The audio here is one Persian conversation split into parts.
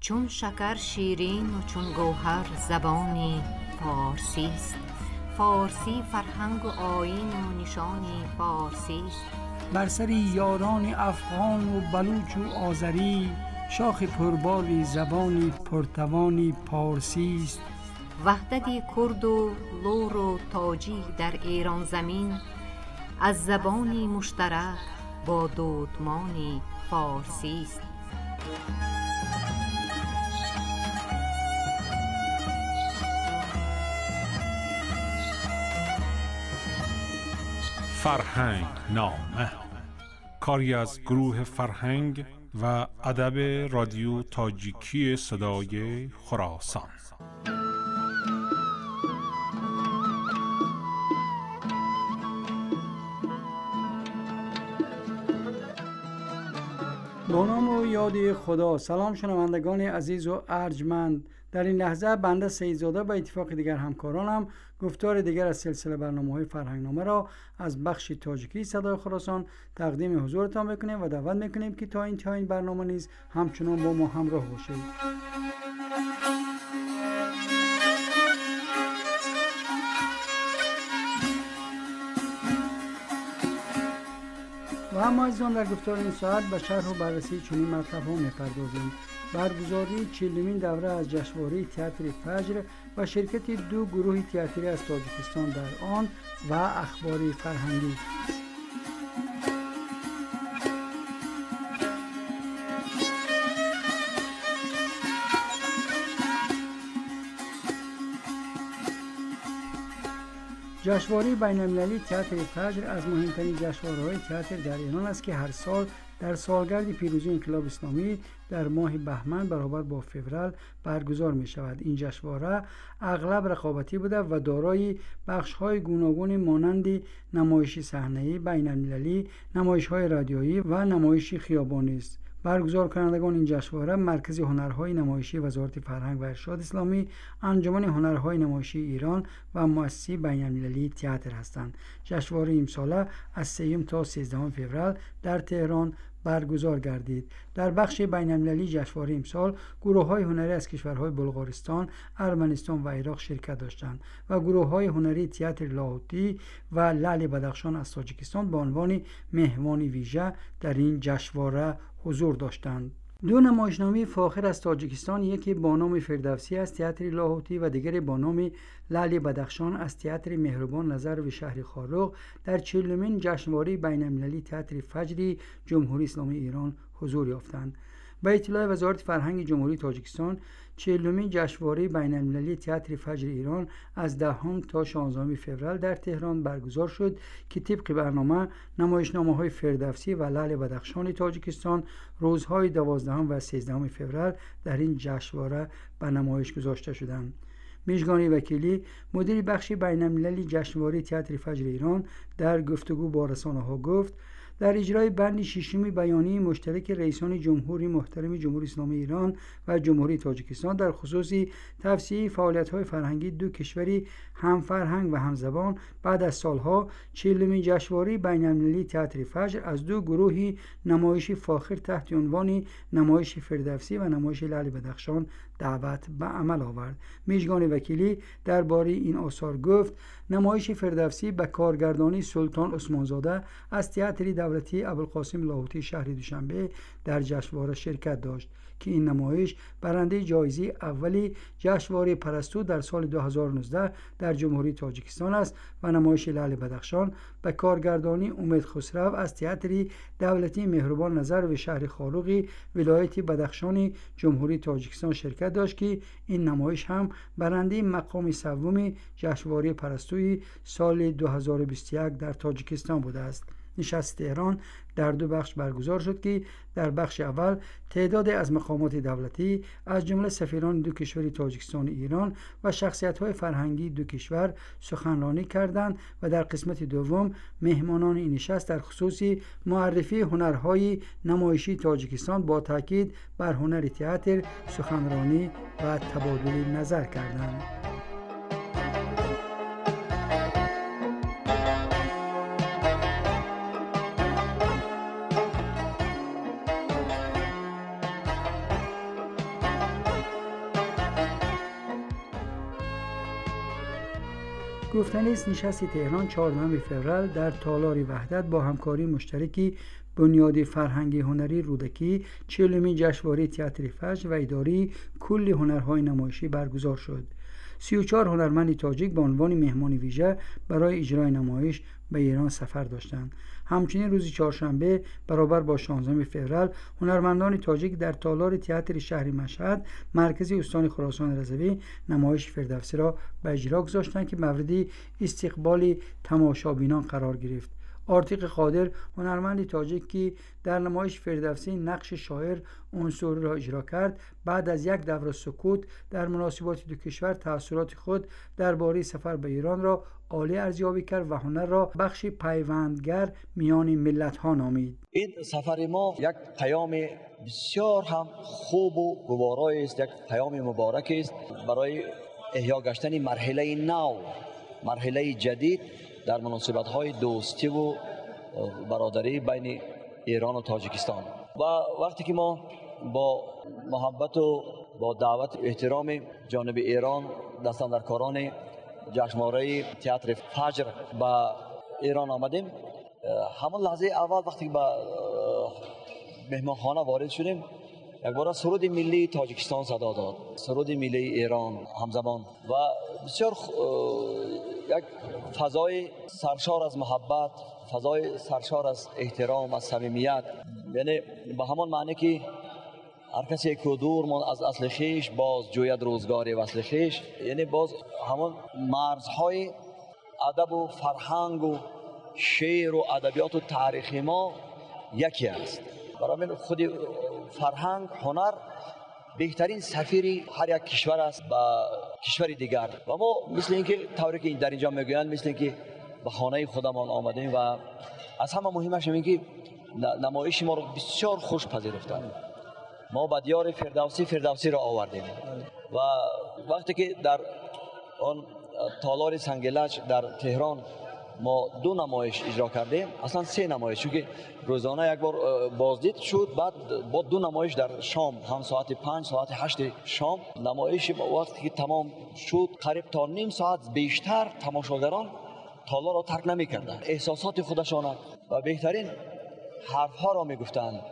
چون شکر شیرین و چون گوهر زبانی فارسی است. فارسی فرهنگ و آیین و نشانی فارسی است. بر سر یاران افغان و بلوچ و آذری، شاخ پرباری زبانی پرتوانی پارسی است. وحدت کرد و لور و تاجی در ایران زمین، از زبانی مشترک با دودمانی فارسی است. فرهنگ نامه، کاری از گروه فرهنگ و ادب رادیو تاجیکی صدای خراسان. با نام و یاد خدا. سلام شنوندگان عزیز و ارجمند. در این لحظه بنده سیدزاده به اتفاق دیگر همکارانم گفتار دیگر از سلسله برنامه‌های فرهنگنامه را از بخش تاجیکی صدای خراسان تقدیم حضورتان میکنیم و دعوت میکنیم که تا انتهای این برنامه نیز همچنان با ما همراه باشید. و اما عزیزان، در گفتار این ساعت به شرح و بررسی چنین مطلب‌ها می‌پردازیم: برگزاری 40مین دوره از جشنواره تئاتر فجر و شرکت دو گروه تئاتری از تاجیکستان در آن و اخبار فرهنگی. جشنواره بین‌المللی تئاتر فجر از مهمترین جشنواره‌های تئاتر در ایران است که هر سال در سالگرد پیروزی انقلاب اسلامی در ماه بهمن برابر با فوریه برگزار می شود. این جشنواره اغلب رقابتی بوده و دارای بخش‌های گوناگون مانند نمایشی صحنه‌ای بین‌المللی، نمایش‌های رادیویی و نمایشی خیابانی است. برگزار کنندگان این جشنواره مرکز هنرهای نمایشی وزارت فرهنگ و ارشاد اسلامی، انجمن هنرهای نمایشی ایران و مؤسسه بین‌المللی تئاتر هستند. جشنواره امساله از 3 تا 13 فوریه در تهران برگزار گردید. در بخش بین‌المللی جشنواره امسال گروه‌های هنری از کشورهای بلغارستان، ارمنستان و عراق شرکت داشتند و گروه‌های هنری تئاتر لاهوتی و لعل بدخشان از تاجیکستان به عنوان مهمان ویژه در این جشنواره حضور داشتند. دو نمایشنامه فاخر از تاجیکستان، یکی با نام فردوسی از تئاتر لاهوتی و دیگری با نام لعل بدخشان از تئاتر مهربان نظر و شهر خارق، در 40مین جشنواره بین‌المللی تئاتر فجر جمهوری اسلامی ایران حضور یافتند. به اطلاع وزارت فرهنگ جمهوری تاجیکستان، 40مین جشنواره بین‌المللی تئاتر فجر ایران از 10 تا 16 فوریه در تهران برگزار شد که طبق برنامه نمایشنامه‌های فردوسی و لعل بدخشان تاجیکستان روزهای 12 و 13 فوریه در این جشنواره به نمایش گذاشته شدند. میژگانی وکیلی، مدیر بخش بین‌المللی جشنواره تئاتر فجر ایران، در گفتگو با رسانه‌ها گفت: در اجرای بند 6 بیانیه مشترک رئیسان جمهوری محترم جمهوری اسلامی ایران و جمهوری تاجیکستان در خصوص توسعه فعالیت‌های فرهنگی دو کشوری هم فرهنگ و هم زبان، بعد از سالها 40مین جشنواره بین‌المللی تئاتر فجر از دو گروه نمایشی فاخر تحت عنوان نمایش فردوسی و نمایش لعل بدخشان دعوت به عمل آورد. میژگان وکیلی درباره این آثار گفت: نمایش فردوسی به کارگردانی سلطان عثمانزاده از تئاتر دولتی ابوالقاسم لاهوتی شهر دوشنبه در جشنواره شرکت داشت که این نمایش برنده جایزه اولی جشنواره پرستو در سال 2019 در جمهوری تاجیکستان است و نمایش لعل بدخشان به کارگردانی امید خسرو از تئاتر دولتی مهربان نظر و شهر خارق ولایت بدخشان جمهوری تاجیکستان شرکت داشت که این نمایش هم برنده مقام سوم جشنواره پرستوی سال 2021 در تاجیکستان بوده است. نشست تهران در دو بخش برگزار شد که در بخش اول تعدادی از مقامات دولتی از جمله سفیران دو کشور تاجیکستان و ایران و شخصیت‌های فرهنگی دو کشور سخنرانی کردند و در قسمت دوم مهمانان این نشست در خصوص معرفی هنرهای نمایشی تاجیکستان با تاکید بر هنر تئاتر سخنرانی و تبادل نظر کردند. گفتنی است نشست تهران 14 فوریه در تالار وحدت با همکاری مشترکی بنیاد فرهنگی هنری رودکی 40مین جشنواره تئاتر فجر و اداره کل هنرهای نمایشی برگزار شد. 34 هنرمند تاجیک به عنوان مهمان ویژه برای اجرای نمایش به ایران سفر داشتند. همچنین روز چهارشنبه برابر با 16 فوریه هنرمندان تاجیک در تالار تئاتر شهر مشهد مرکز استان خراسان رضوی نمایش فردوسی را به اجرا گذاشتند که مورد استقبال تماشابینان قرار گرفت. آرتیق قادر هنرمند تاجیک که در نمایش فردوسی نقش شاعر عنصری را اجرا کرد، بعد از یک دوره سکوت در مناسبات دو کشور تأثیرات خود درباره سفر به ایران را عالی ارزیابی کرد و هنر را بخش پیوندگر میان ملت‌ها نامید. این سفر ما یک پیام بسیار هم خوب و گوارای است، یک پیام مبارک است برای احیا گشتن مرحله نو، مرحله جدید در مناسبت‌های دوستی و برادری بین ایران و تاجیکستان. و وقتی که ما با محبت و با دعوت احترام جانب ایران دستاندرکاران جشنواره تئاتر فجر به ایران آمدیم، همون لحظه اول وقتی به مهمانخانه وارد شدیم یک بار سرود ملی تاجیکستان صدا داد، سرود ملی ایران همزمان و بسیار یک فضای سرشار از محبت، فضای سرشار از احترام، از صمیمیت، یعنی به همان معنی که هر کسی که دور من از اصل خویش باز جوید روزگار وصل خویش، یعنی باز همون مرزهای ادب و فرهنگ و شعر و ادبیات و تاریخ ما یکی است. برای من خود فرهنگ، هنر بهترین سفیر هر یک کشور است با کشور دیگر و ما مثل اینکه طوری که در اینجا میگویند مثل اینکه به خانه خودمان آمدیم و از همه مهمش این که نمایش ما رو بسیار خوش پذیرفتند. ما با دیار فردوسی را آوردیم و وقتی که در آن تالار سنگلج در تهران ما 2 نمایش اجرا کردیم، اصلا 3 نمایش، چون که روزانه یک بار بازدید شد، بعد با 2 نمایش در شام، هم ساعت 5 ساعت 8 شام نمایش. وقتی که تمام شد قریب تا نیم ساعت بیشتر تماشاگران تالار را ترک نمی کردند، احساسات خودشان و بهترین حرف ها را می گفتند.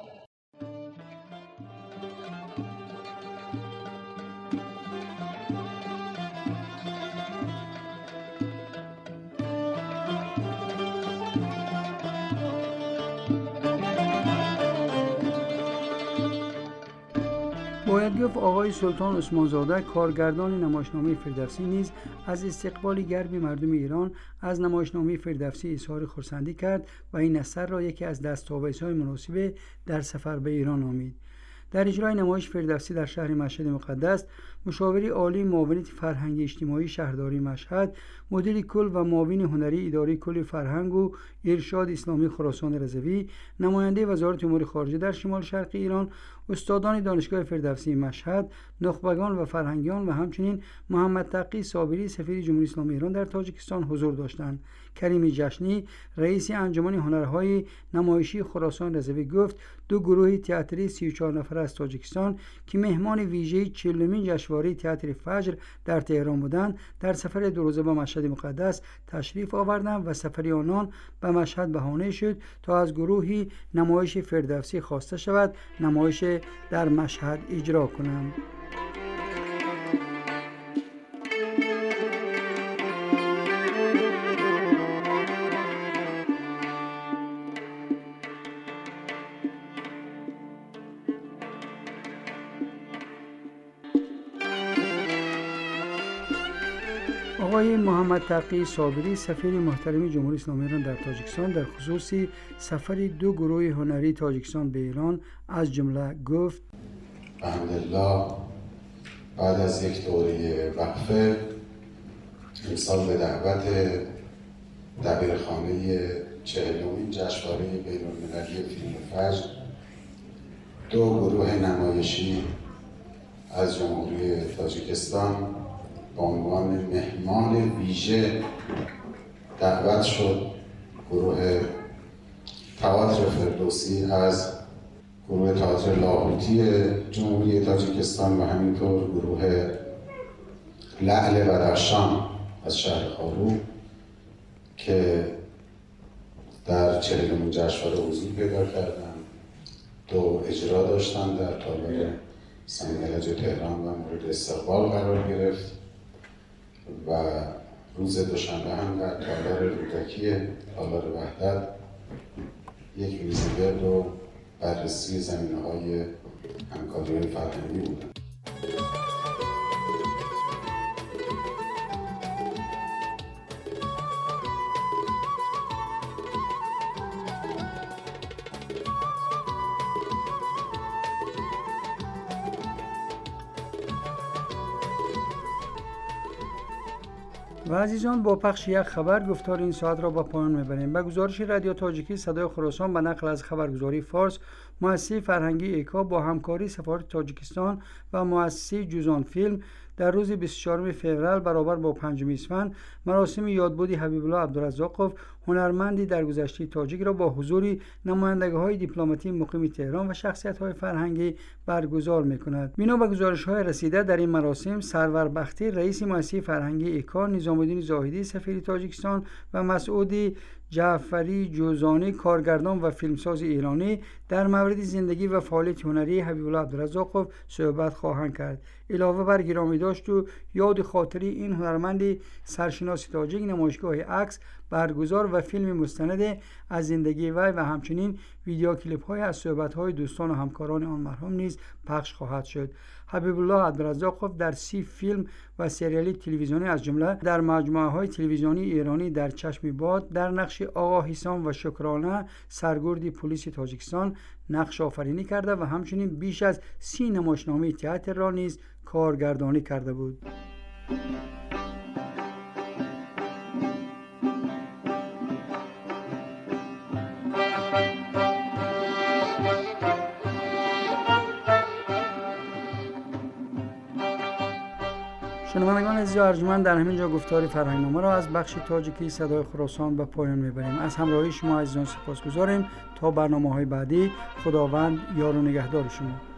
باید گفت آقای سلطان عثمانزاده کارگردان نمایشنامه فردوسی نیز از استقبال گرم مردم ایران از نمایشنامه فردوسی اظهار خرسندی کرد و این اثر را یکی از دستاویزهای مناسب در سفر به ایران نامید. در اجرای نمایش فردوسی در شهر مشهد مقدس، مشاوری عالی معاونت فرهنگی اجتماعی شهرداری مشهد، مدیر کل و معاون هنری اداره کل فرهنگ و ارشاد اسلامی خراسان رضوی، نماینده وزارت امور خارجه در شمال شرق ایران، استادان دانشگاه فردوسی مشهد، نخبگان و فرهنگیان و همچنین محمد تقی صابری سفیر جمهوری اسلامی ایران در تاجیکستان حضور داشتند. کریم جشنی رئیس انجمن هنرهای نمایشی خراسان رضوی گفت 2 گروه تئاتری 34 نفره از تاجیکستان که مهمان ویژه 40مین جشنواره تئاتر فجر در تهران بودند در سفر 2 روزه به مشهد مقدس تشریف آوردند و سفر آنان به مشهد بهانه شد تا از گروه نمایش فردوسی خواسته شود نمایش در مشهد اجرا کنند. آقای محمد تقی صابری سفیر محترم جمهوری اسلامی ایران در تاجیکستان در خصوص سفر 2 گروه هنری تاجیکستان به ایران از جمله گفت: الحمدلله بعد از یک دوره وقفه امسال به دعوت دبیرخانه 40مین جشنواره بین‌المللی فیلم فجر 2 گروه نمایشی از جمهوری تاجیکستان به عنوان مهمان ویژه دعوت شد. گروه تئاتر فردوسی از گروه تئاتر لاهوتی جمهوری تاجیکستان و همینطور گروه لعل بدخشان از شهر خارو که در 40مین جشنواره حضور پیدا کردن. 2 اجرا داشتن در تالار سنگلج تهران و مورد استقبال قرار گرفت و روز دوشنبه هم در تالار رودکی تالار وحدت یک ویزیگرد و بررسی زمینه‌های همکاری فرهنگی بودن. و عزیزان، با پخش یک خبر گفتار این ساعت را با پایان میبریم. به گزارش رادیو تاجیکی صدای خراسان به نقل از خبرگزاری فارس، مؤسسه فرهنگی ایکا با همکاری سفارت تاجیکستان و مؤسسه جوزان فیلم در روز 24 فوریه برابر با 5 اسفند مراسم یادبود حبیب الله عبدالرزاقوف هنرمندی در گذشته تاجیک را با حضور نمایندگی‌های دیپلماتی مقیم تهران و شخصیت‌های فرهنگی برگزار می‌کند. بنا به گزارش‌های رسیده در این مراسم، سرور بختی رئیس مؤسسه فرهنگی ایکا، نظام‌الدین زاهدی سفیر تاجیکستان و مسعود جعفری جوزانی کارگردان و فیلمساز ایرانی در مورد زندگی و فعالیت هنری حبیب الله عبدالرزاقوف صحبت خواهند کرد. علاوه بر گرامی داشت و یاد خاطری این هنرمند سرشناس تاجیک، نمایشگاه عکس برگزار و فیلم مستند از زندگی وی و همچنین ویدیو کلیپ های از صحبت های دوستان و همکاران آن مرحوم نیز پخش خواهد شد. حبیب الله عبدالرزاقوف در 30 فیلم و سریال تلویزیونی از جمله در مجموعه های تلویزیونی ایرانی در چشم باد در نقش آقا حسام و شکرانه سرگرد پلیس تاجیکستان نقش آفرینی کرده و همچنین بیش از 30 نمایشنامه تئاتر را نیز کارگردانی کرده بود. شنوندگان عزیز و ارجمند، در همین جا گفتار فرهنگنامه را از بخش تاجیکی صدای خراسان به پایان میبریم. از همراهی شما عزیزان سپاسگزاریم. تا برنامه‌های بعدی، خداوند یار و نگهدار شما.